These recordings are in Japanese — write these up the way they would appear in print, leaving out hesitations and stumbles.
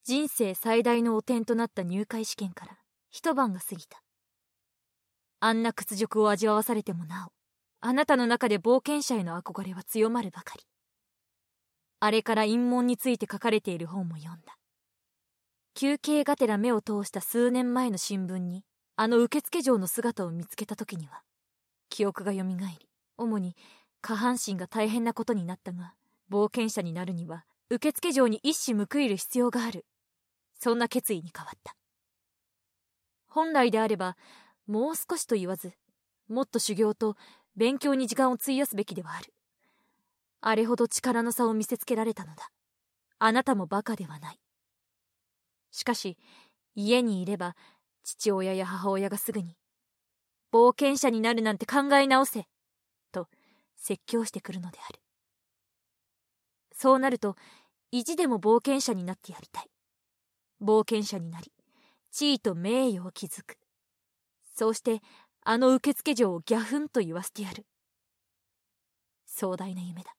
人生最大の汚点となった入会試験から一晩が過ぎた。あんな屈辱を味わわされてもなお、あなたの中で冒険者への憧れは強まるばかり。あれから陰謀について書かれている本も読んだ。休憩がてら目を通した数年前の新聞にあの受付嬢の姿を見つけた時には記憶がよみがえり、主に下半身が大変なことになったが、冒険者になるには受付嬢に一矢報いる必要がある、そんな決意に変わった。本来であればもう少しと言わず、もっと修行と勉強に時間を費やすべきではある。あれほど力の差を見せつけられたのだ。あなたもバカではない。しかし家にいれば父親や母親がすぐに冒険者になるなんて考え直せと説教してくるのである。そうなると意地でも冒険者になってやりたい。冒険者になり地位と名誉を築く。そうしてあの受付嬢をギャフンと言わせてやる。壮大な夢だ。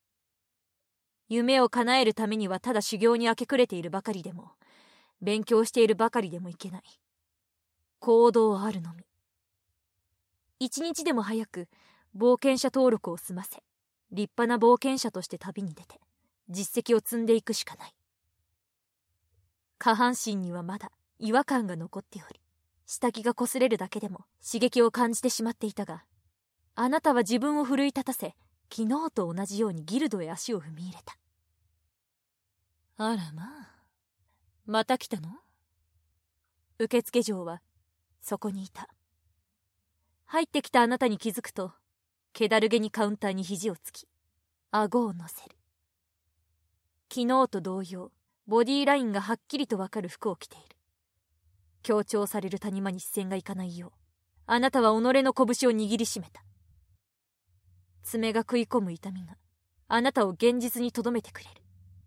夢を叶えるためにはただ修行に明け暮れているばかりでも、勉強しているばかりでもいけない。行動あるのみ。一日でも早く冒険者登録を済ませ、立派な冒険者として旅に出て実績を積んでいくしかない。下半身にはまだ違和感が残っており、下着が擦れるだけでも刺激を感じてしまっていたが、あなたは自分を奮い立たせ、昨日と同じようにギルドへ足を踏み入れた。あらまあ、また来たの？受付嬢はそこにいた。入ってきたあなたに気づくと、気だるげにカウンターに肘をつき、顎を乗せる。昨日と同様、ボディーラインがはっきりとわかる服を着ている。強調される谷間に視線がいかないよう、あなたは己の拳を握りしめた。爪が食い込む痛みがあなたを現実に留めてくれる。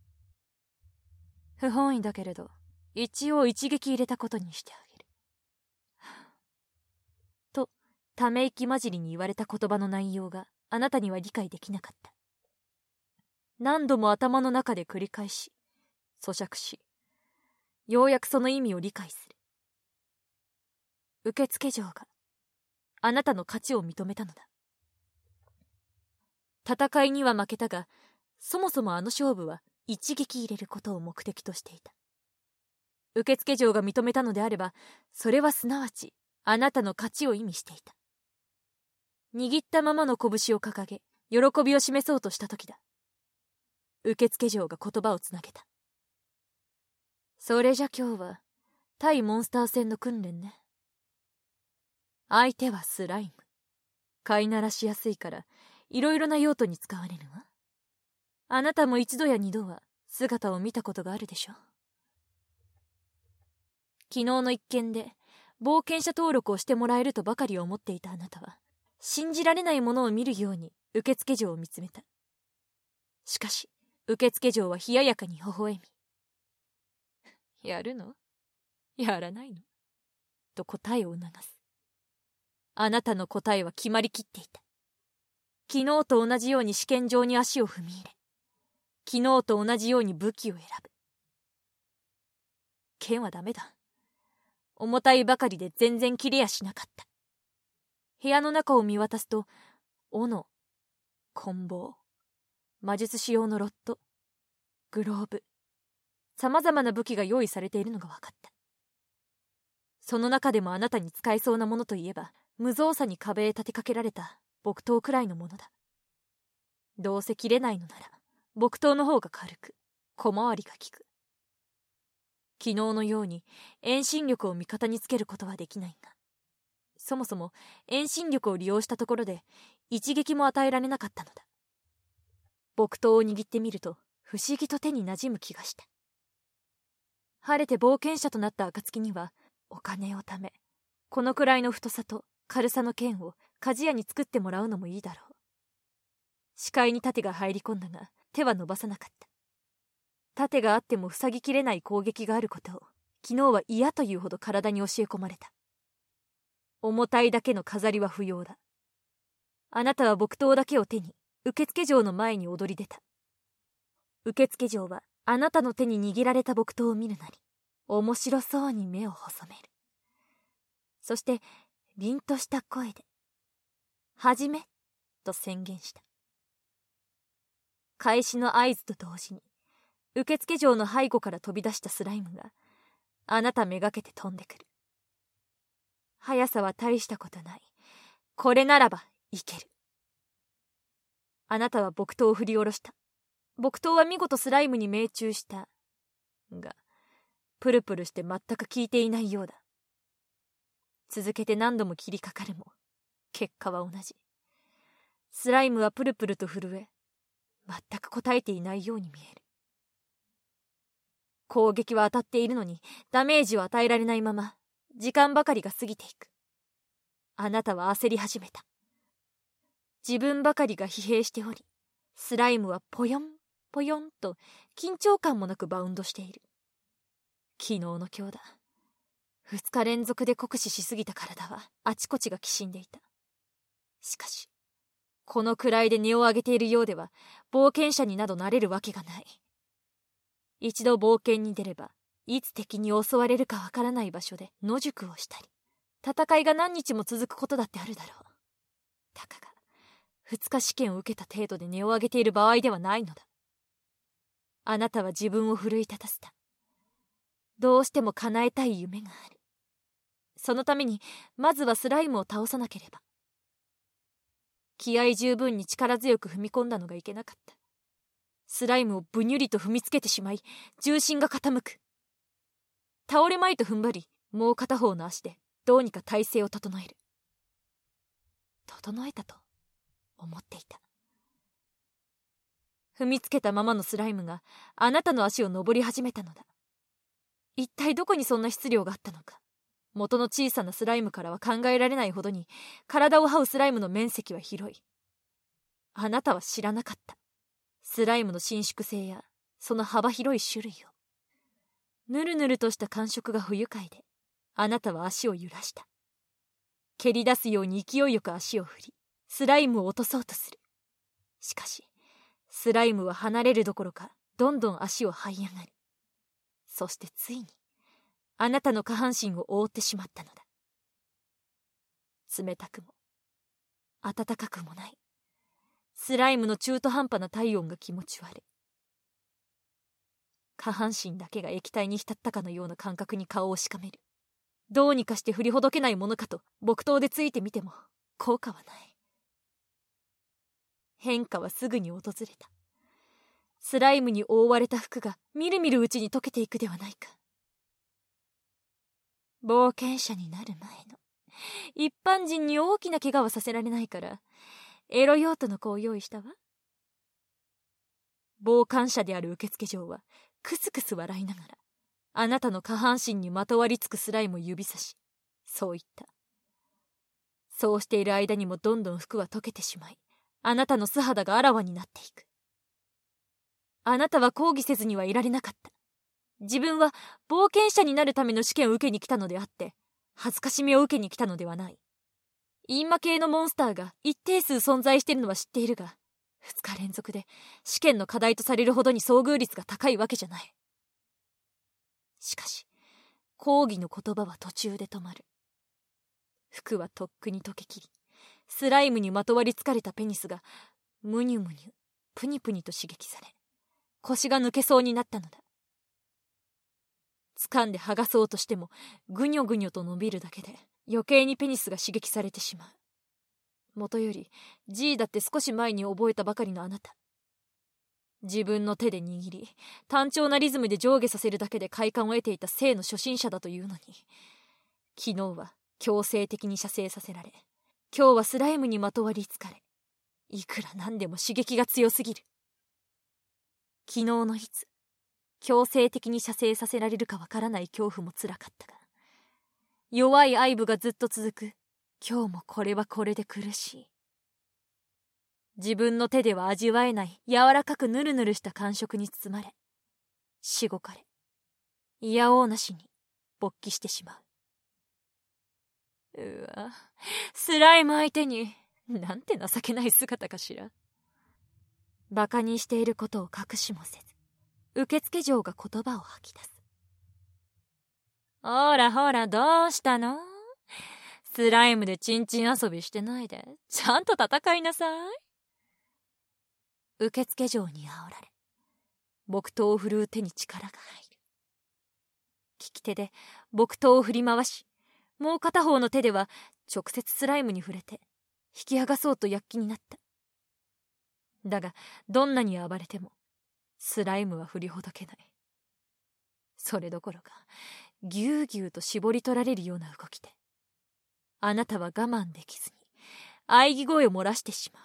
不本意だけれど一応一撃入れたことにしてあげると、ため息混じりに言われた言葉の内容があなたには理解できなかった。何度も頭の中で繰り返し咀嚼し、ようやくその意味を理解する。受付嬢があなたの勝ちを認めたのだ。戦いには負けたが、そもそもあの勝負は一撃入れることを目的としていた。受付嬢が認めたのであれば、それはすなわちあなたの勝ちを意味していた。握ったままの拳を掲げ、喜びを示そうとした時だ。受付嬢が言葉をつなげた。それじゃ今日は対モンスター戦の訓練ね。相手はスライム。飼いならしやすいからいろいろな用途に使われるわ。あなたも一度や二度は姿を見たことがあるでしょ。昨日の一件で冒険者登録をしてもらえるとばかり思っていたあなたは、信じられないものを見るように受付嬢を見つめた。しかし受付嬢は冷ややかに微笑み、やるの？やらないの？と答えを促す。あなたの答えは決まりきっていた。昨日と同じように試験場に足を踏み入れ、昨日と同じように武器を選ぶ。剣はダメだ。重たいばかりで全然切れやしなかった。部屋の中を見渡すと、斧、棍棒、魔術師用のロッド、グローブ、様々な武器が用意されているのが分かった。その中でもあなたに使えそうなものといえば、無造作に壁へ立てかけられた木刀くらいのものだ。どうせ切れないのなら木刀の方が軽く小回りが利く。昨日のように遠心力を味方につけることはできないが、そもそも遠心力を利用したところで一撃も与えられなかったのだ。木刀を握ってみると不思議と手に馴染む気がした。晴れて冒険者となった暁にはお金を貯め、このくらいの太さと軽さの剣を鍛冶屋に作ってもらうのもいいだろう。視界に盾が入り込んだが手は伸ばさなかった。盾があっても塞ぎきれない攻撃があることを昨日は嫌というほど体に教え込まれた。重たいだけの飾りは不要だ。あなたは木刀だけを手に受付嬢の前に躍り出た。受付嬢はあなたの手に握られた木刀を見るなり、面白そうに目を細める。そして、凛とした声で、始め、と宣言した。開始の合図と同時に、受付嬢の背後から飛び出したスライムが、あなためがけて飛んでくる。速さは大したことない。これならば、いける。あなたは木刀を振り下ろした。木刀は見事スライムに命中した。が、プルプルして全く効いていないようだ。続けて何度も切りかかるも、結果は同じ。スライムはプルプルと震え、全く答えていないように見える。攻撃は当たっているのに、ダメージを与えられないまま、時間ばかりが過ぎていく。あなたは焦り始めた。自分ばかりが疲弊しており、スライムはポヨン、ポヨンと緊張感もなくバウンドしている。昨日の今日だ。2日連続で酷使しすぎた体はあちこちがきしんでいた。しかし、このくらいで値を上げているようでは冒険者になどなれるわけがない。一度冒険に出れば、いつ敵に襲われるかわからない場所で野宿をしたり、戦いが何日も続くことだってあるだろう。たかが、2日試験を受けた程度で値を上げている場合ではないのだ。あなたは自分を奮い立たせた。どうしても叶えたい夢がある。そのために、まずはスライムを倒さなければ。気合十分に力強く踏み込んだのがいけなかった。スライムをブニュリと踏みつけてしまい、重心が傾く。倒れまいと踏ん張り、もう片方の足でどうにか体勢を整える。整えたと思っていた。踏みつけたままのスライムがあなたの足を登り始めたのだ。一体どこにそんな質量があったのか。元の小さなスライムからは考えられないほどに体を這うスライムの面積は広い。あなたは知らなかった。スライムの伸縮性やその幅広い種類を。ぬるぬるとした感触が不愉快で、あなたは足を揺らした。蹴り出すように勢いよく足を振り、スライムを落とそうとする。しかし、スライムは離れるどころか、どんどん足を這い上がる。そしてついに、あなたの下半身を覆ってしまったのだ。冷たくも、暖かくもない。スライムの中途半端な体温が気持ち悪い。下半身だけが液体に浸ったかのような感覚に顔をしかめる。どうにかして振りほどけないものかと木刀でついてみても効果はない。変化はすぐに訪れた。スライムに覆われた服がみるみるうちに溶けていくではないか。冒険者になる前の一般人に大きな怪我はさせられないからエロ用途の子を用意したわ。傍観者である受付嬢はクスクス笑いながらあなたの下半身にまとわりつくスライムを指さし、そう言った。そうしている間にもどんどん服は溶けてしまい、あなたの素肌があらわになっていく。あなたは抗議せずにはいられなかった。自分は冒険者になるための試験を受けに来たのであって、恥ずかしみを受けに来たのではない。陰魔系のモンスターが一定数存在しているのは知っているが、2日連続で試験の課題とされるほどに遭遇率が高いわけじゃない。しかし、抗議の言葉は途中で止まる。服はとっくに溶けきり、スライムにまとわりつかれたペニスが、むにゅむにゅ、ぷにぷにと刺激され、腰が抜けそうになったのだ。掴んで剥がそうとしても、ぐにょぐにょと伸びるだけで、余計にペニスが刺激されてしまう。もとより、G だって少し前に覚えたばかりのあなた。自分の手で握り、単調なリズムで上下させるだけで快感を得ていた性の初心者だというのに、昨日は強制的に射精させられ、今日はスライムにまとわりつかれ、いくらなんでも刺激が強すぎる。昨日のいつ、強制的に射精させられるかわからない恐怖もつらかったが、弱い愛撫がずっと続く、今日もこれはこれで苦しい。自分の手では味わえない柔らかくぬるぬるした感触に包まれ、しごかれ、いやおうなしに勃起してしまう。うわ、スライム相手に、なんて情けない姿かしら。馬鹿にしていることを隠しもせず、 受付嬢が言葉を吐き出す。ほらほら、どうしたの？スライムでチンチン遊びしてないで、ちゃんと戦いなさい。受付嬢に煽られ、木刀を振るう手に力が入る。利き手で木刀を振り回し、もう片方の手では直接スライムに触れて引き剥がそうと躍起になった。だがどんなに暴れてもスライムは振りほどけない。それどころかぎゅうぎゅうと絞り取られるような動きで、あなたは我慢できずに喘ぎ声を漏らしてしまう。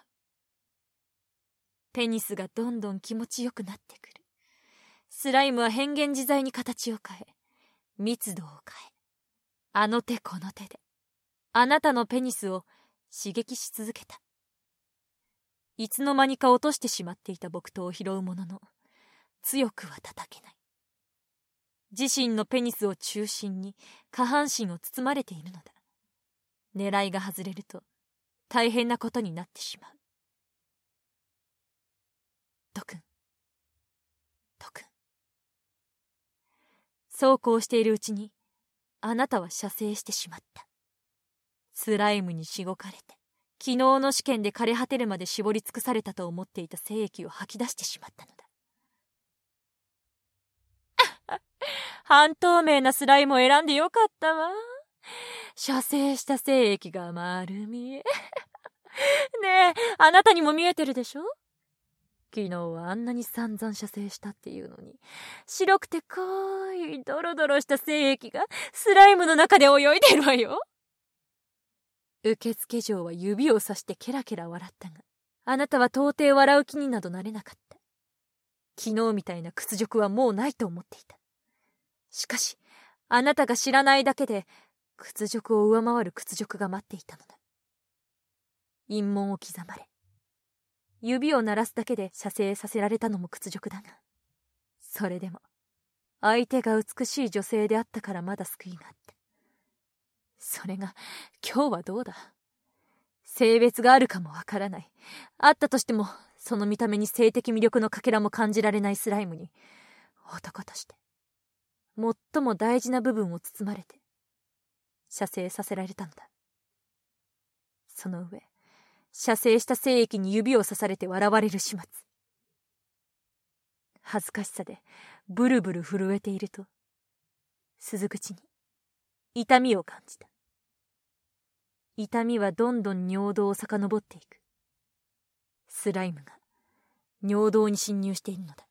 ペニスがどんどん気持ちよくなってくる。スライムは変幻自在に形を変え、密度を変え、あの手この手であなたのペニスを刺激し続けた。いつの間にか落としてしまっていた木刀を拾うものの、強くは叩けない。自身のペニスを中心に下半身を包まれているのだ。狙いが外れると大変なことになってしまう。トクン、トクン。そうこうしているうちにあなたは射精してしまった。スライムにしごかれて、昨日の試験で枯れ果てるまで絞り尽くされたと思っていた精液を吐き出してしまったのだ。半透明なスライムを選んでよかったわ。射精した精液が丸見え。ねえ、あなたにも見えてるでしょ？昨日はあんなに散々射精したっていうのに、白くて濃いドロドロした精液がスライムの中で泳いでるわよ。受付嬢は指をさしてケラケラ笑ったが、あなたは到底笑う気になどなれなかった。昨日みたいな屈辱はもうないと思っていた。しかし、あなたが知らないだけで、屈辱を上回る屈辱が待っていたのだ。陰門を刻まれ、指を鳴らすだけで射精させられたのも屈辱だが、それでも、相手が美しい女性であったからまだ救いがあった。それが、今日はどうだ。性別があるかもわからない。あったとしても、その見た目に性的魅力のかけらも感じられないスライムに、男として、最も大事な部分を包まれて、射精させられたのだ。その上、射精した精液に指を刺されて笑われる始末。恥ずかしさでブルブル震えていると、鈴口に痛みを感じた。痛みはどんどん尿道を遡っていく。スライムが尿道に侵入しているのだ。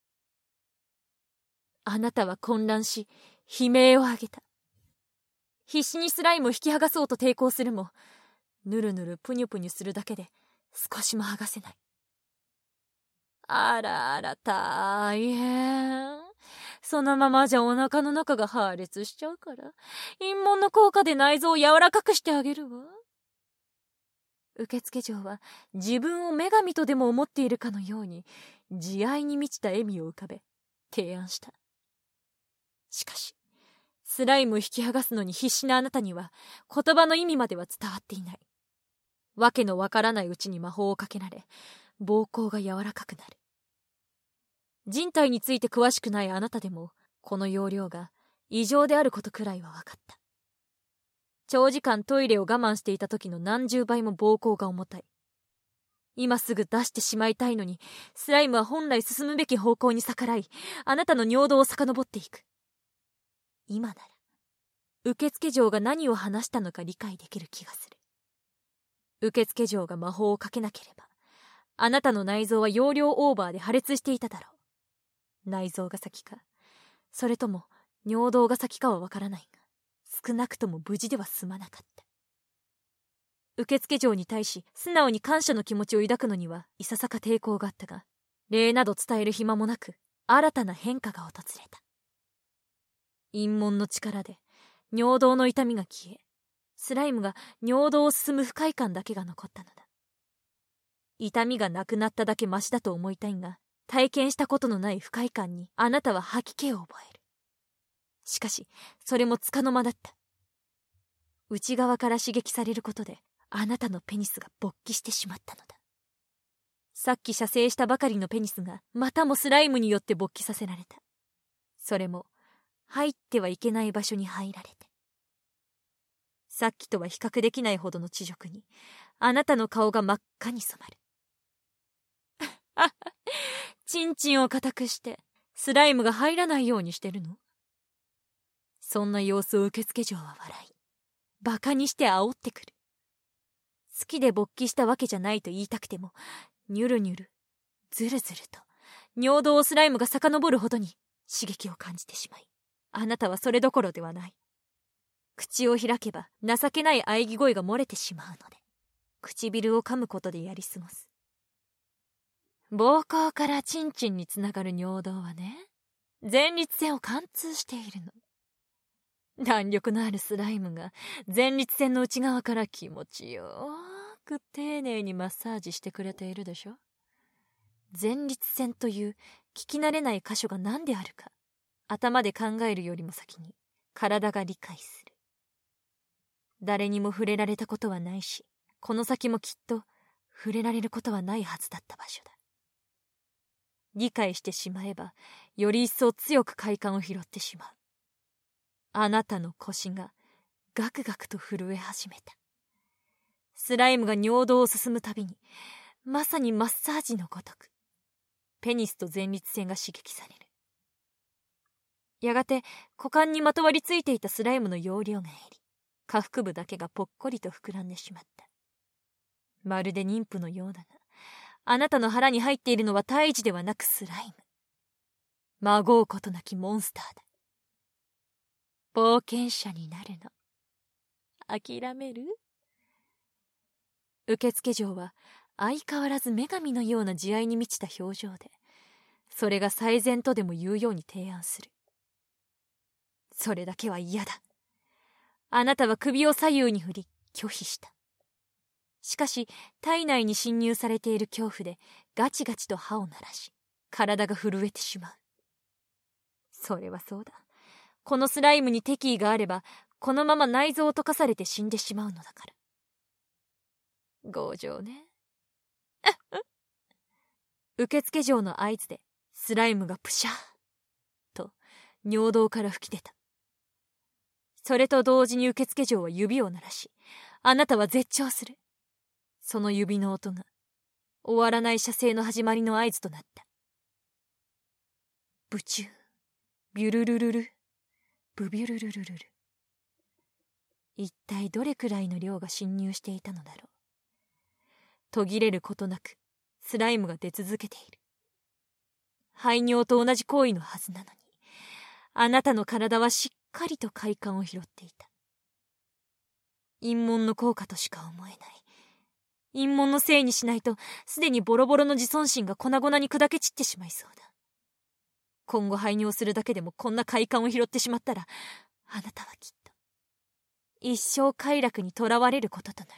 あなたは混乱し、悲鳴を上げた。必死にスライムを引き剥がそうと抵抗するも、ぬるぬるぷにゅぷにゅするだけで少しも剥がせない。あらあら大変。そのままじゃお腹の中が破裂しちゃうから、陰門の効果で内臓を柔らかくしてあげるわ。受付嬢は自分を女神とでも思っているかのように、慈愛に満ちた笑みを浮かべ、提案した。しかし、スライムを引き剥がすのに必死なあなたには、言葉の意味までは伝わっていない。わけのわからないうちに魔法をかけられ、膀胱が柔らかくなる。人体について詳しくないあなたでも、この要領が異常であることくらいは分かった。長時間トイレを我慢していた時の何十倍も膀胱が重たい。今すぐ出してしまいたいのに、スライムは本来進むべき方向に逆らい、あなたの尿道を遡っていく。今なら、受付嬢が何を話したのか理解できる気がする。受付嬢が魔法をかけなければ、あなたの内臓は容量オーバーで破裂していただろう。内臓が先か、それとも尿道が先かはわからないが、少なくとも無事では済まなかった。受付嬢に対し素直に感謝の気持ちを抱くのにはいささか抵抗があったが、礼など伝える暇もなく、新たな変化が訪れた。陰門の力で尿道の痛みが消え、スライムが尿道を進む不快感だけが残ったのだ。痛みがなくなっただけマシだと思いたいが、体験したことのない不快感にあなたは吐き気を覚える。しかし、それも束の間だった。内側から刺激されることで、あなたのペニスが勃起してしまったのだ。 さっき射精したばかりのペニスがまたもスライムによって勃起させられた。それも入ってはいけない場所に入られて。さっきとは比較できないほどの恥辱にあなたの顔が真っ赤に染まる。チンチンを固くしてスライムが入らないようにしてるの？そんな様子を受付嬢は笑い、バカにして煽ってくる。好きで勃起したわけじゃないと言いたくても、ニュルニュル、ズルズルと尿道をスライムが遡るほどに刺激を感じてしまい、あなたはそれどころではない。口を開けば情けない喘ぎ声が漏れてしまうので、唇を噛むことでやり過ごす。膀胱からチンチンにつながる尿道はね、前立腺を貫通しているの。弾力のあるスライムが前立腺の内側から気持ちよく丁寧にマッサージしてくれているでしょ。前立腺という聞き慣れない箇所が何であるか、頭で考えるよりも先に体が理解する。誰にも触れられたことはないし、この先もきっと触れられることはないはずだった場所だ。理解してしまえば、より一層強く快感を拾ってしまう。あなたの腰がガクガクと震え始めた。スライムが尿道を進むたびに、まさにマッサージのごとく、ペニスと前立腺が刺激される。やがて股間にまとわりついていたスライムの容量が減り、下腹部だけがぽっこりと膨らんでしまった。まるで妊婦のようだが、あなたの腹に入っているのは胎児ではなくスライム。まごうことなきモンスターだ。冒険者になるの。諦める？受付嬢は相変わらず女神のような慈愛に満ちた表情で、それが最善とでも言うように提案する。それだけは嫌だ。あなたは首を左右に振り拒否した。しかし体内に侵入されている恐怖でガチガチと歯を鳴らし、体が震えてしまう。それはそうだ。このスライムに敵意があれば、このまま内臓を溶かされて死んでしまうのだから。強情ね。受付嬢の合図でスライムがプシャーと尿道から吹き出た。それと同時に受付嬢は指を鳴らし、あなたは絶頂する。その指の音が終わらない射精の始まりの合図となった。ブチュー、ビュルルルル、ブビュルルルルル。一体どれくらいの量が侵入していたのだろう。途切れることなくスライムが出続けている。排尿と同じ行為のはずなのに、あなたの体はしっかりと快感を拾っていた。陰門の効果としか思えない。陰門のせいにしないと、すでにボロボロの自尊心が粉々に砕け散ってしまいそうだ。今後排尿するだけでもこんな快感を拾ってしまったら、あなたはきっと一生快楽にとらわれることとなる。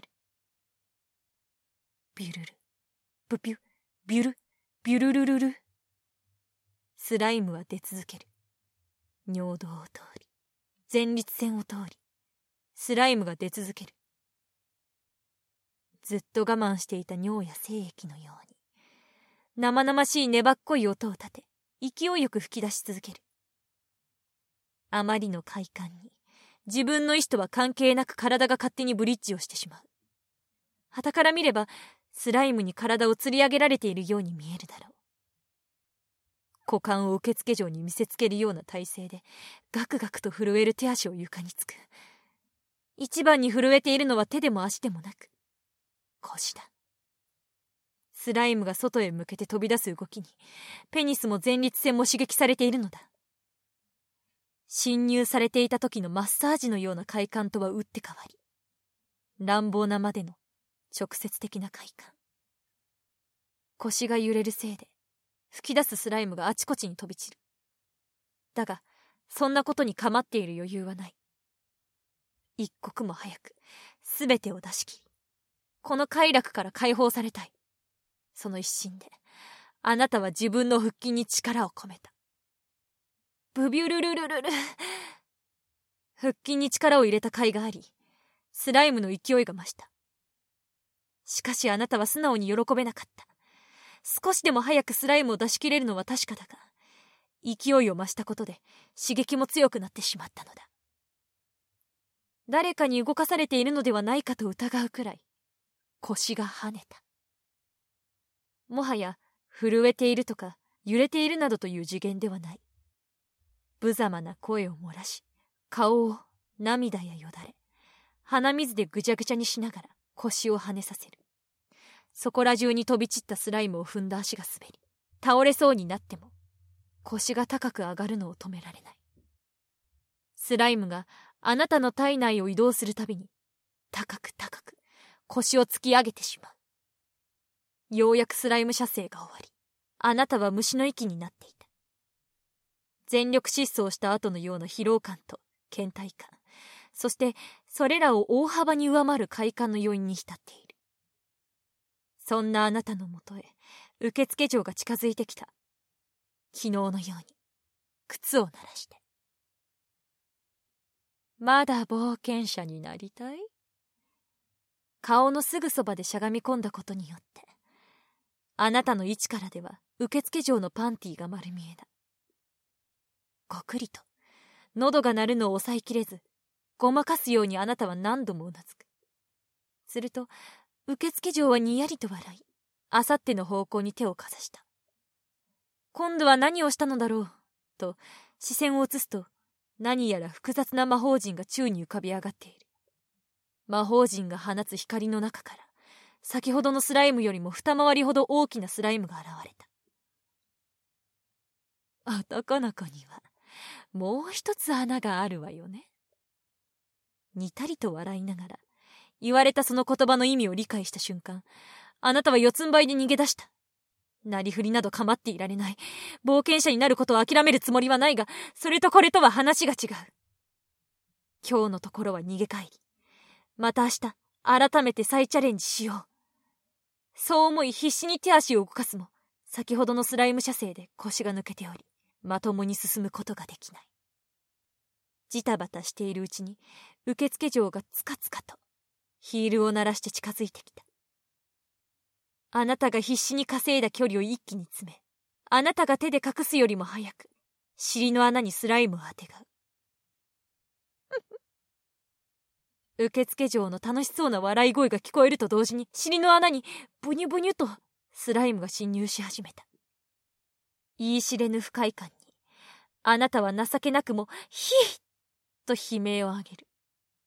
ビュルル、ブピュ、ビュル、ビュルルルル。スライムは出続ける。尿道を通り、前立腺を通り、スライムが出続ける。ずっと我慢していた尿や精液のように、生々しい粘っこい音を立て、勢いよく吹き出し続ける。あまりの快感に、自分の意志とは関係なく体が勝手にブリッジをしてしまう。傍から見れば、スライムに体を吊り上げられているように見えるだろう。股間を受付嬢に見せつけるような体勢で、ガクガクと震える手足を床につく。一番に震えているのは手でも足でもなく、腰だ。スライムが外へ向けて飛び出す動きに、ペニスも前立腺も刺激されているのだ。侵入されていた時のマッサージのような快感とは打って変わり、乱暴なまでの直接的な快感。腰が揺れるせいで、吹き出すスライムがあちこちに飛び散る。だが、そんなことに構っている余裕はない。一刻も早く、すべてを出し切り、この快楽から解放されたい。その一心で、あなたは自分の腹筋に力を込めた。ブビュルルルルル。腹筋に力を入れた甲斐があり、スライムの勢いが増した。しかしあなたは素直に喜べなかった。 少しでも早くスライムを出し切れるのは確かだが、勢いを増したことで刺激も強くなってしまったのだ。誰かに動かされているのではないかと疑うくらい腰が跳ねた。もはや震えているとか揺れているなどという次元ではない。無様な声を漏らし、顔を涙やよだれ、鼻水でぐちゃぐちゃにしながら腰を跳ねさせる。そこら中に飛び散ったスライムを踏んだ足が滑り、倒れそうになっても腰が高く上がるのを止められない。スライムがあなたの体内を移動するたびに高く高く腰を突き上げてしまう。ようやくスライム射精が終わり、あなたは虫の息になっていた。全力疾走した後のような疲労感と倦怠感、そしてそれらを大幅に上回る快感の余韻に浸っている。そんなあなたのもとへ受付嬢が近づいてきた。昨日のように靴を鳴らして、まだ冒険者になりたい？顔のすぐそばでしゃがみ込んだことによって、あなたの位置からでは受付嬢のパンティーが丸見えだ。ごくりと喉が鳴るのを抑えきれず、ごまかすようにあなたは何度もうなずく。すると受付嬢はにやりと笑い、あさっての方向に手をかざした。今度は何をしたのだろうと視線を移すと、何やら複雑な魔法陣が宙に浮かび上がっている。魔法陣が放つ光の中から、先ほどのスライムよりも二回りほど大きなスライムが現れた。男の子にはもう一つ穴があるわよね。にたりと笑いながら言われたその言葉の意味を理解した瞬間、あなたは四つん這いで逃げ出した。なりふりなど構っていられない。冒険者になることを諦めるつもりはないが、それとこれとは話が違う。今日のところは逃げ帰り、また明日改めて再チャレンジしよう。そう思い必死に手足を動かすも、先ほどのスライム射精で腰が抜けており、まともに進むことができない。ジタバタしているうちに受付嬢がつかつかとヒールを鳴らして近づいてきた。あなたが必死に稼いだ距離を一気に詰め、あなたが手で隠すよりも早く尻の穴にスライムをあてがう。受付嬢の楽しそうな笑い声が聞こえると同時に、尻の穴にブニュブニュとスライムが侵入し始めた。言い知れぬ不快感にあなたは情けなくもヒーッと悲鳴を上げる。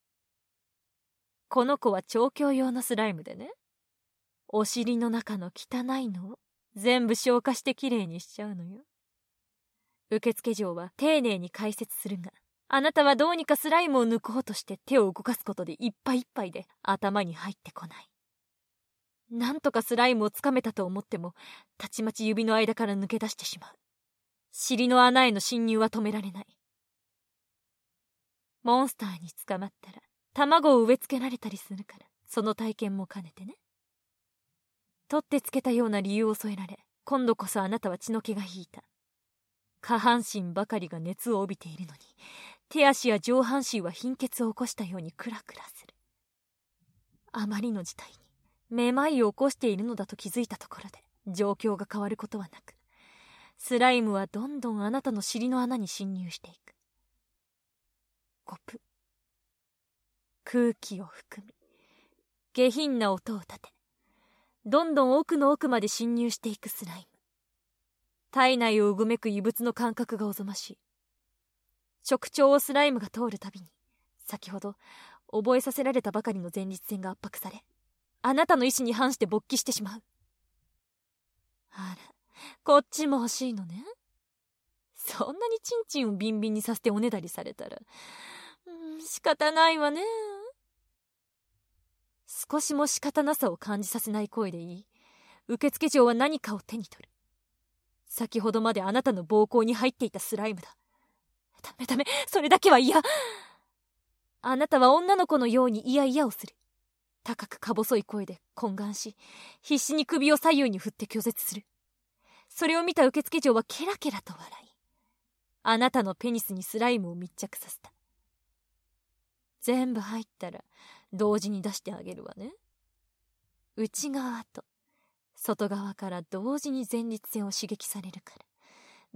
この子は調教用のスライムでね、お尻の中の汚いのを全部消化してきれいにしちゃうのよ。受付嬢は丁寧に解説するが、あなたはどうにかスライムを抜こうとして手を動かすことでいっぱいいっぱいで頭に入ってこない。なんとかスライムをつかめたと思っても、たちまち指の間から抜け出してしまう。尻の穴への侵入は止められない。モンスターに捕まったら卵を植え付けられたりするから、その体験も兼ねてね。取ってつけたような理由を添えられ、今度こそあなたは血の気が引いた。下半身ばかりが熱を帯びているのに、手足や上半身は貧血を起こしたようにクラクラする。あまりの事態にめまいを起こしているのだと気づいたところで状況が変わることはなく、スライムはどんどんあなたの尻の穴に侵入していく。ゴプ。空気を含み、下品な音を立て、どんどん奥の奥まで侵入していくスライム。体内をうごめく異物の感覚がおぞましい。直腸をスライムが通るたびに、先ほど覚えさせられたばかりの前立腺が圧迫され、あなたの意志に反して勃起してしまう。あら、こっちも欲しいのね。そんなにチンチンをビンビンにさせておねだりされたら、仕方ないわね。少しも仕方なさを感じさせない声でいい。受付嬢は何かを手に取る。先ほどまであなたの膀胱に入っていたスライムだ。ダメダメ、それだけは嫌。あなたは女の子のようにイヤイヤをする。高くか細い声で懇願し、必死に首を左右に振って拒絶する。それを見た受付嬢はケラケラと笑い、あなたのペニスにスライムを密着させた。全部入ったら同時に出してあげるわね。内側と外側から同時に前立腺を刺激されるから、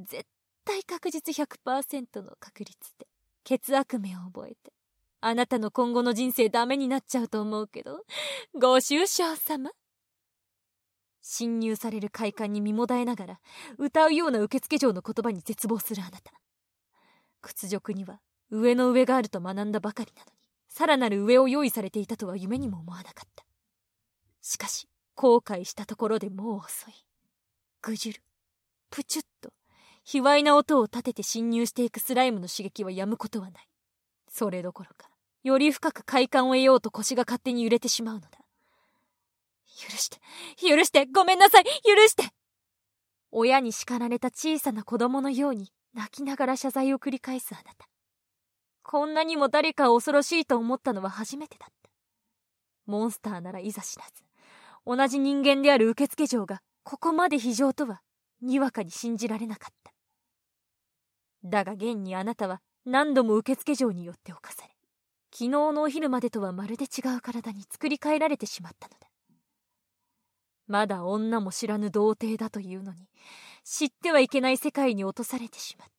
絶対確実 100% の確率で血悪夢を覚えて、あなたの今後の人生ダメになっちゃうと思うけど、ご愁傷様。侵入される快感に身もだえながら歌うような受付嬢の言葉に絶望するあなた。屈辱には上の上があると学んだばかりなのに、さらなる上を用意されていたとは夢にも思わなかった。しかし後悔したところでもう遅い。ぐじゅる、プチュッと卑猥な音を立てて侵入していくスライムの刺激はやむことはない。それどころか、より深く快感を得ようと腰が勝手に揺れてしまうのだ。許して、許して、ごめんなさい、許して。親に叱られた小さな子供のように泣きながら謝罪を繰り返すあなた。こんなにも誰かを恐ろしいと思ったのは初めてだった。モンスターならいざ知らず、同じ人間である受付嬢がここまで非情とはにわかに信じられなかった。だが現にあなたは何度も受付嬢によって侵され、昨日のお昼までとはまるで違う体に作り変えられてしまったのだ。まだ女も知らぬ童貞だというのに、知ってはいけない世界に落とされてしまった。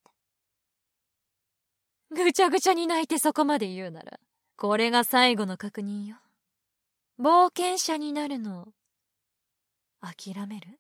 ぐちゃぐちゃに泣いてそこまで言うなら、これが最後の確認よ。冒険者になるの諦める？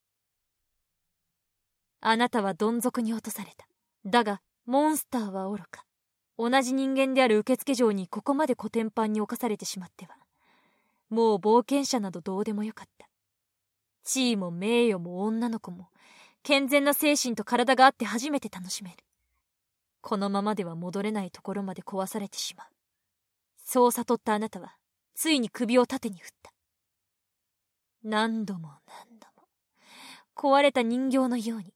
あなたはどん底に落とされた。だがモンスターは愚か。同じ人間である受付嬢にここまでコテンパンに侵されてしまっては、もう冒険者などどうでもよかった。地位も名誉も女の子も健全な精神と体があって初めて楽しめる。このままでは戻れないところまで壊されてしまう。そう悟ったあなたはついに首を縦に振った。何度も何度も壊れた人形のように。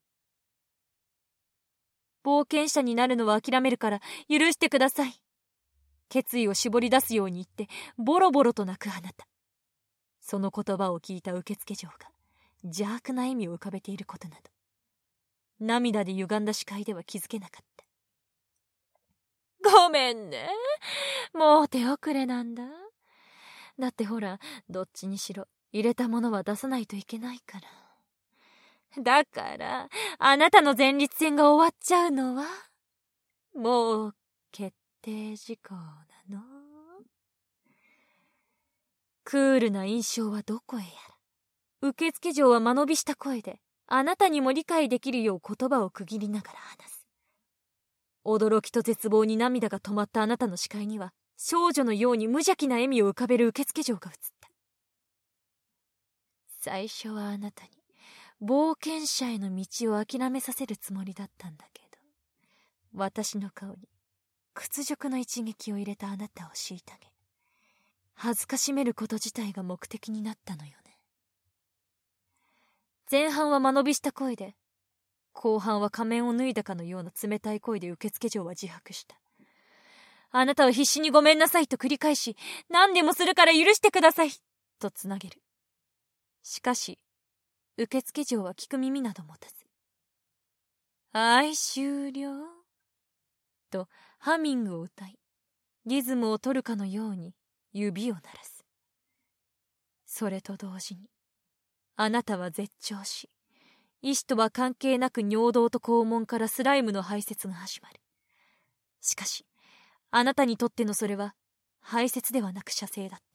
冒険者になるのは諦めるから許してください。決意を絞り出すように言ってボロボロと泣くあなた。その言葉を聞いた受付嬢が邪悪な笑みを浮かべていることなど、涙で歪んだ視界では気づけなかった。ごめんね。もう手遅れなんだ。だってほら、どっちにしろ入れたものは出さないといけないから。だから、あなたの前立腺が終わっちゃうのは、もう決定事項なの。クールな印象はどこへやら。受付嬢は間延びした声で、あなたにも理解できるよう言葉を区切りながら話す。驚きと絶望に涙が止まったあなたの視界には、少女のように無邪気な笑みを浮かべる受付嬢が映った。最初はあなたに冒険者への道を諦めさせるつもりだったんだけど、私の顔に屈辱の一撃を入れたあなたを虐げ、恥ずかしめること自体が目的になったのよね。前半は間延びした声で、後半は仮面を脱いだかのような冷たい声で受付嬢は自白した。あなたは必死にごめんなさいと繰り返し、何でもするから許してくださいとつなげる。しかし受付嬢は聞く耳など持たず、はい終了とハミングを歌い、リズムを取るかのように指を鳴らす。それと同時にあなたは絶頂し、意志とは関係なく尿道と肛門からスライムの排泄が始まる。しかしあなたにとってのそれは排泄ではなく射精だった。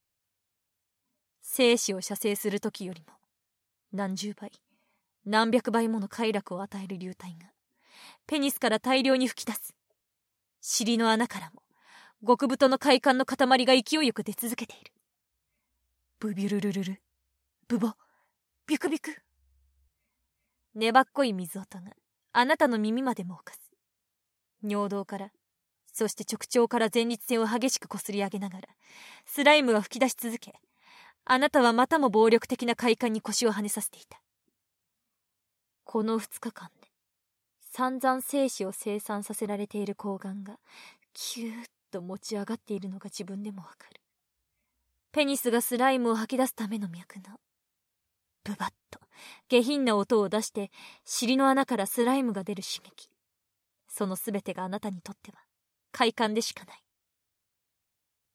精子を射精する時よりも何十倍何百倍もの快楽を与える流体がペニスから大量に噴き出す。尻の穴からも極太の快感の塊が勢いよく出続けている。ブビュルルルル、ブボ、ビュクビク。粘っこい水音があなたの耳までも侵す。尿道から、そして直腸から前立腺を激しくこすり上げながらスライムが吹き出し続け、あなたはまたも暴力的な快感に腰を跳ねさせていた。この2日間で散々精子を生産させられている睾丸がキューッと持ち上がっているのが自分でもわかる。ペニスがスライムを吐き出すための脈のブバッと下品な音を出して尻の穴からスライムが出る刺激、そのすべてがあなたにとっては快感でしかない。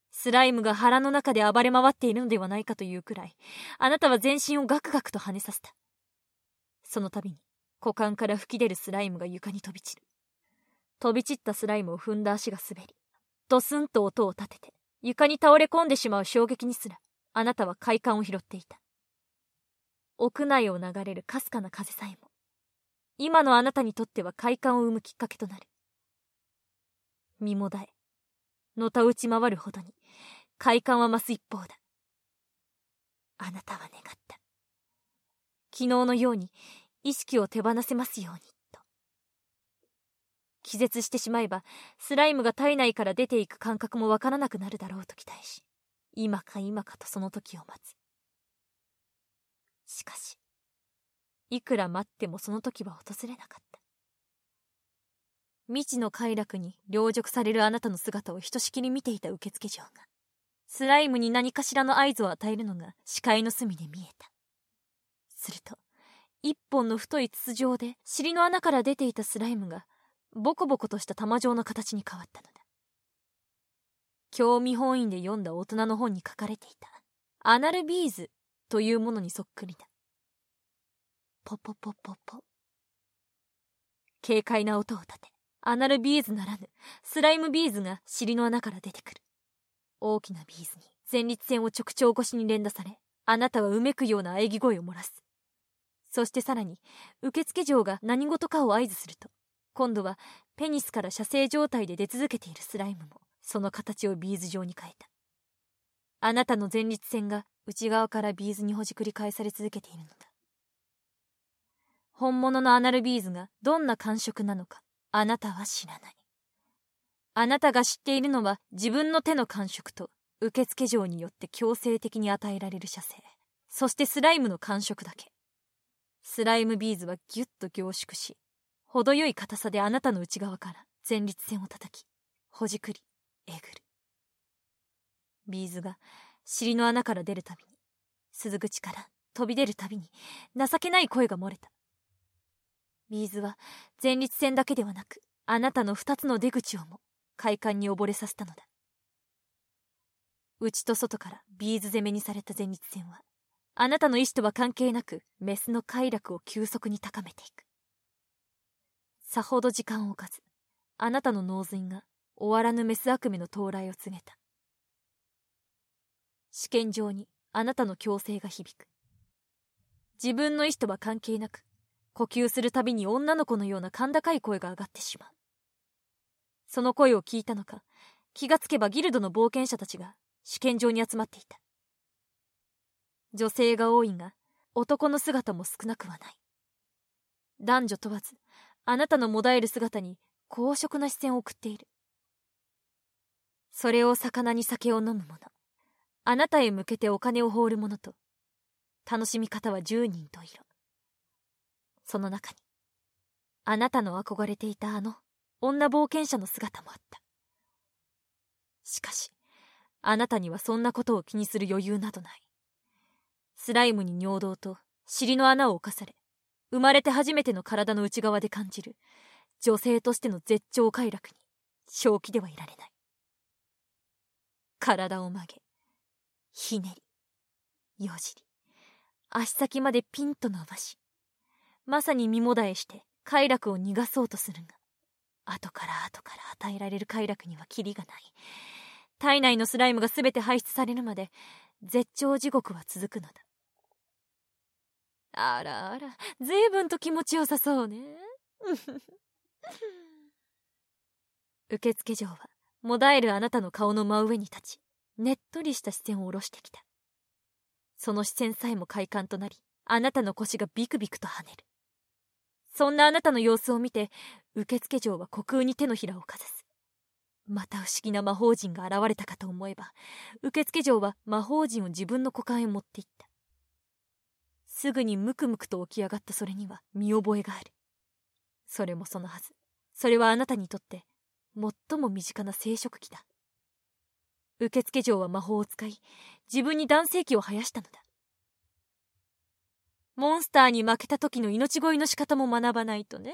スライムが腹の中で暴れ回っているのではないかというくらい、あなたは全身をガクガクと跳ねさせた。その度に股間から吹き出るスライムが床に飛び散る。飛び散ったスライムを踏んだ足が滑り、ドスンと音を立てて床に倒れ込んでしまう衝撃にすら、あなたは快感を拾っていた。屋内を流れるかすかな風さえも、今のあなたにとっては快感を生むきっかけとなる。身もだえ、のたうち回るほどに快感は増す一方だ。あなたは願った。昨日のように意識を手放せますようにと。気絶してしまえばスライムが体内から出ていく感覚もわからなくなるだろうと期待し、今か今かとその時を待つ。しかしいくら待ってもその時は訪れなかった。未知の快楽に凌辱されるあなたの姿をひとしきり見ていた受付嬢が、スライムに何かしらの合図を与えるのが視界の隅で見えた。すると一本の太い筒状で尻の穴から出ていたスライムがボコボコとした玉状の形に変わったのだ。興味本位で読んだ大人の本に書かれていたアナルビーズというものにそっくりだ。ポポポポポ。軽快な音を立て、アナルビーズならぬスライムビーズが尻の穴から出てくる。大きなビーズに前立腺を直腸越しに連打され、あなたはうめくような喘ぎ声を漏らす。そしてさらに受付嬢が何事かを合図すると、今度はペニスから射精状態で出続けているスライムもその形をビーズ状に変えた。あなたの前立腺が内側からビーズにほじくり返され続けているのだ。本物のアナルビーズがどんな感触なのかあなたは知らない。あなたが知っているのは自分の手の感触と受付嬢によって強制的に与えられる射精、そしてスライムの感触だけ。スライムビーズはギュッと凝縮し、程よい硬さであなたの内側から前立腺を叩き、ほじくり、えぐる。ビーズが尻の穴から出るたびに、鈴口から飛び出るたびに情けない声が漏れた。ビーズは前立腺だけではなく、あなたの2つの出口をも快感に溺れさせたのだ。内と外からビーズ攻めにされた前立腺は、あなたの意志とは関係なくメスの快楽を急速に高めていく。さほど時間を置かず、あなたの脳髄が終わらぬメス悪夢の到来を告げた。試験場にあなたの強制が響く。自分の意志とは関係なく、呼吸するたびに女の子のような甲高い声が上がってしまう。その声を聞いたのか、気がつけばギルドの冒険者たちが試験場に集まっていた。女性が多いが、男の姿も少なくはない。男女問わず、あなたのもだえる姿に好色な視線を送っている。それを魚に酒を飲む者、あなたへ向けてお金を放る者と、楽しみ方は10人と色。その中に、あなたの憧れていたあの女冒険者の姿もあった。しかし、あなたにはそんなことを気にする余裕などない。スライムに尿道と尻の穴を侵され、生まれて初めての体の内側で感じる女性としての絶頂快楽に正気ではいられない。体を曲げ、ひねり、よじり、足先までピンと伸ばし、まさに身もだえして快楽を逃がそうとするが、後から与えられる快楽にはキリがない。体内のスライムがすべて排出されるまで絶頂地獄は続くのだ。あらあら、ずいぶんと気持ちよさそうね。受付嬢はもだえるあなたの顔の真上に立ち、ねっとりした視線を下ろしてきた。その視線さえも快感となり、あなたの腰がビクビクと跳ねる。そんなあなたの様子を見て、受付嬢は虚空に手のひらをかざす。また不思議な魔法陣が現れたかと思えば、受付嬢は魔法陣を自分の股間へ持っていった。すぐにムクムクと起き上がったそれには見覚えがある。それもそのはず。それはあなたにとって最も身近な生殖器だ。受付嬢は魔法を使い、自分に男性器を生やしたのだ。モンスターに負けた時の命乞いの仕方も学ばないとね。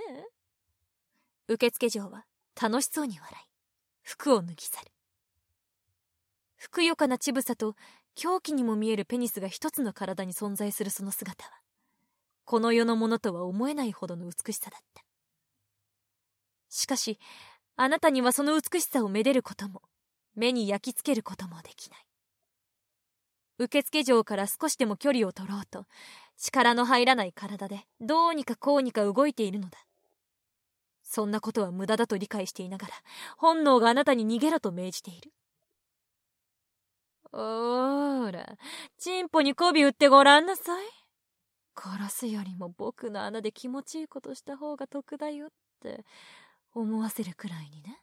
受付嬢は楽しそうに笑い、服を脱ぎ去る。 ふくよかな乳房と狂気にも見えるペニスが一つの体に存在するその姿は、この世のものとは思えないほどの美しさだった。しかし、あなたにはその美しさをめでることも、目に焼き付けることもできない。受付嬢から少しでも距離を取ろうと、力の入らない体でどうにかこうにか動いているのだ。そんなことは無駄だと理解していながら、本能があなたに逃げろと命じている。おーら、チンポに媚び打ってごらんなさい。殺すよりも僕の穴で気持ちいいことした方が得だよって思わせるくらいにね。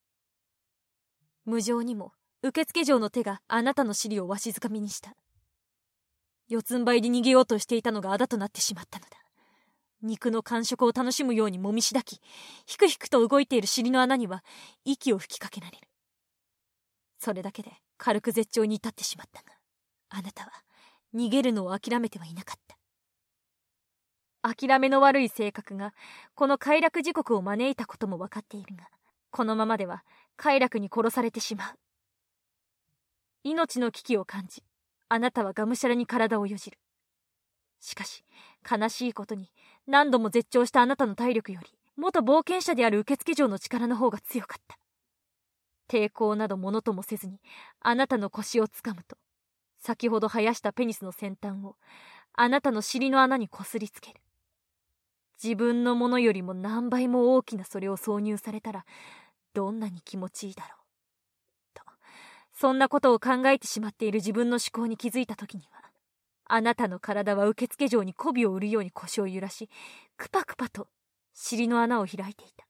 無情にも受付嬢の手があなたの尻をわしづかみにした。四つん這いで逃げようとしていたのがあだとなってしまったのだ。肉の感触を楽しむようにもみしだき、ひくひくと動いている尻の穴には息を吹きかけられる。それだけで軽く絶頂に至ってしまったが、あなたは逃げるのを諦めてはいなかった。諦めの悪い性格がこの快楽時刻を招いたことも分かっているが、このままでは快楽に殺されてしまう。命の危機を感じ、あなたはがむしゃらに体をよじる。しかし悲しいことに、何度も絶頂したあなたの体力より元冒険者である受付嬢の力の方が強かった。抵抗などものともせずにあなたの腰をつかむと、先ほど生やしたペニスの先端をあなたの尻の穴にこすりつける。自分のものよりも何倍も大きなそれを挿入されたらどんなに気持ちいいだろうと、そんなことを考えてしまっている自分の思考に気づいた時には、あなたの体は受付嬢に媚びを売るように腰を揺らし、クパクパと尻の穴を開いていた。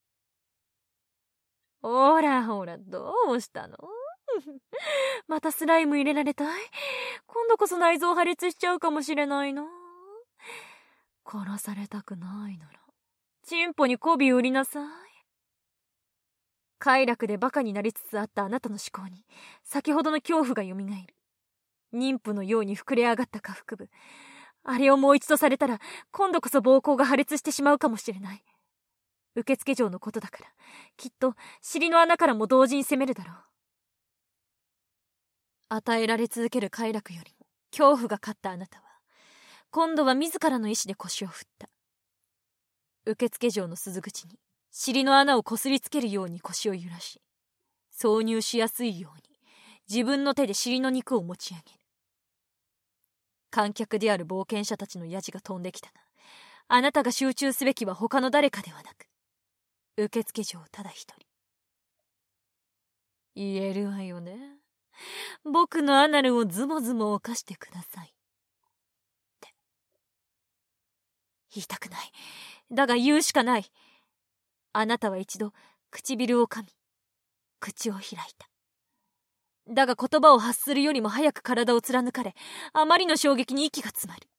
ほらほら、どうしたの？またスライム入れられたい？今度こそ内臓破裂しちゃうかもしれないな。殺されたくないならチンポに媚び売りなさい。快楽でバカになりつつあったあなたの思考に先ほどの恐怖がよみがえる。妊婦のように膨れ上がった下腹部、あれをもう一度されたら今度こそ膀胱が破裂してしまうかもしれない。受付嬢のことだからきっと尻の穴からも同時に攻めるだろう。与えられ続ける快楽よりも恐怖が勝ったあなたは今度は自らの意志で腰を振った。受付嬢の鈴口に尻の穴をこすりつけるように腰を揺らし、挿入しやすいように自分の手で尻の肉を持ち上げる。観客である冒険者たちのヤジが飛んできたが、あなたが集中すべきは他の誰かではなく受付嬢ただ一人。言えるわよね。僕のアナルをズモズモ犯してくださいって言いたくない。だが言うしかない。あなたは一度唇を噛み口を開いた。だが言葉を発するよりも早く体を貫かれ、あまりの衝撃に息が詰まる。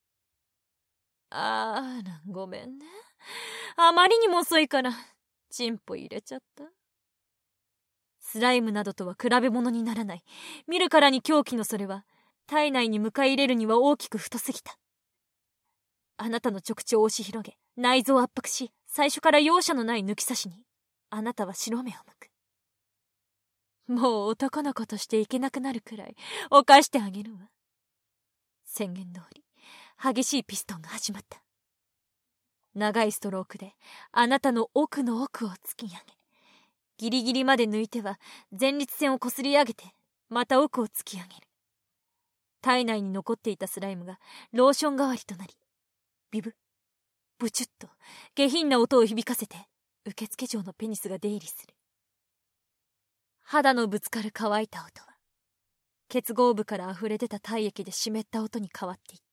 あら、ごめんね。あまりにも遅いからチンポ入れちゃった。スライムなどとは比べ物にならない。見るからに狂気のそれは体内に迎え入れるには大きく太すぎた。あなたの直腸を押し広げ、内臓を圧迫し、最初から容赦のない抜き差しにあなたは白目を向く。もう男の子としていけなくなるくらい犯してあげるわ。宣言通り激しいピストンが始まった。長いストロークであなたの奥の奥を突き上げ、ギリギリまで抜いては前立腺をこすり上げてまた奥を突き上げる。体内に残っていたスライムがローション代わりとなり、ビブブチュッと下品な音を響かせて受付嬢のペニスが出入りする。肌のぶつかる乾いた音は結合部から溢れ出た体液で湿った音に変わっていった。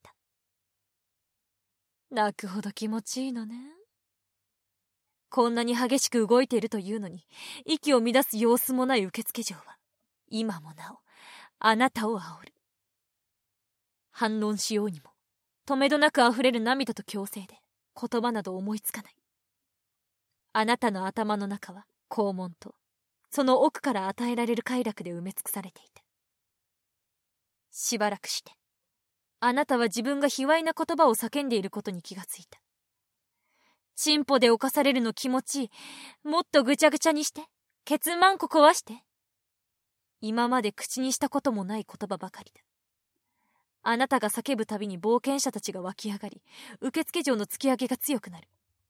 泣くほど気持ちいいのね。こんなに激しく動いているというのに息を乱す様子もない受付嬢は今もなおあなたを煽る。反論しようにも止めどなく溢れる涙と強制で言葉など思いつかない。あなたの頭の中は肛門とその奥から与えられる快楽で埋め尽くされていた。しばらくしてあなたは自分が卑猥な言葉を叫んでいることに気がついた。チンポで犯されるの気持ちいい。もっとぐちゃぐちゃにして。ケツマンコ壊して。 今まで口にしたこともない言葉ばかりだ。あなたが叫ぶたびに冒険者たちが湧き上がり、受付嬢の突き上げが強くなる。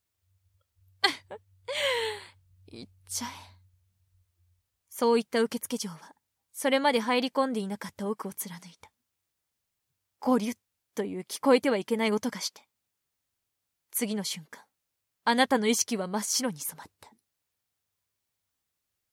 言っちゃえ。そういった受付嬢は、それまで入り込んでいなかった奥を貫いた。ゴリュッという聞こえてはいけない音がして、次の瞬間、あなたの意識は真っ白に染まった。